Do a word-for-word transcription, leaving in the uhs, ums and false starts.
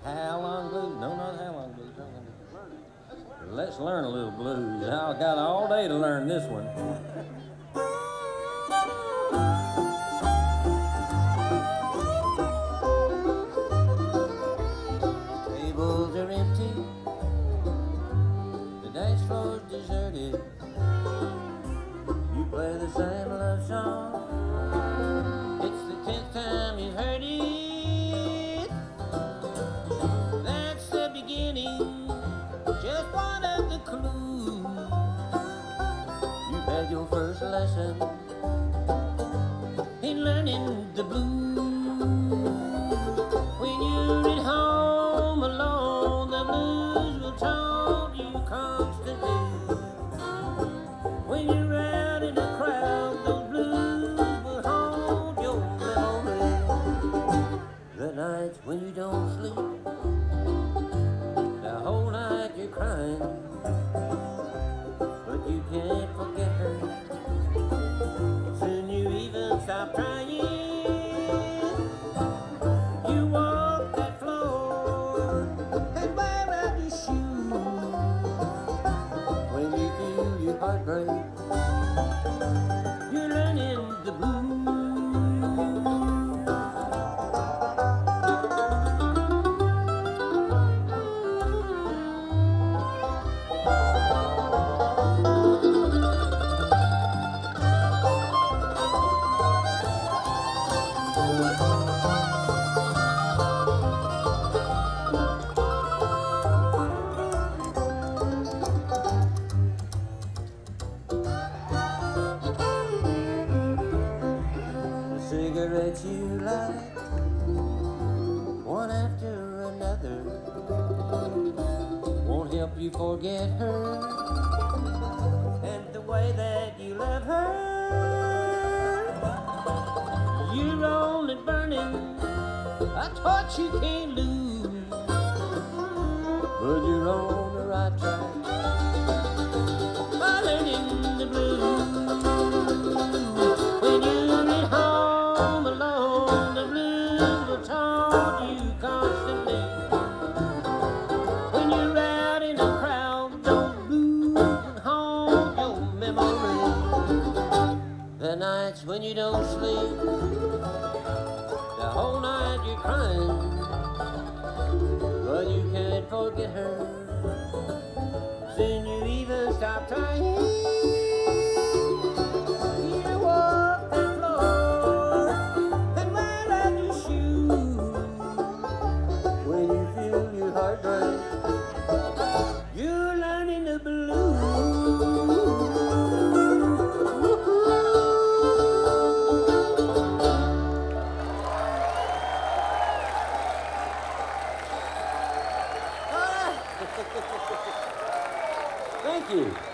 How long blues? No, not how long blues. Let's learn a little blues. I've got all day to learn this one. Tables are empty, the dance floor's deserted. You play the same love song, it's the tenth time you've heard it. That's the beginning, just one of the clues. You've had your first lesson in learning the blues. When you're at home alone, the blues will taunt you constantly. When you're out in a crowd, those blues will haunt your memory. The nights when you don't sleep, the whole night you're crying, but you can't forget her. Soon you even stop trying. You walk that floor and wear out your shoes. When you feel your heart break, you're learning the blues. Cigarettes you light, one after another, won't help you forget her and the way that you love her. You're only burning a torch you can't lose, but you're on the right track by learning the blues. When you're at home alone, the blues will taunt you constantly. When you're out in a crowd, those blues will haunt your memory. The nights when you don't sleep, the whole night you're crying, but you can't forget her. Soon you even stop trying. You walk the floor and wear out your shoes. When you feel your heart break, you're learning the blues. Thank you.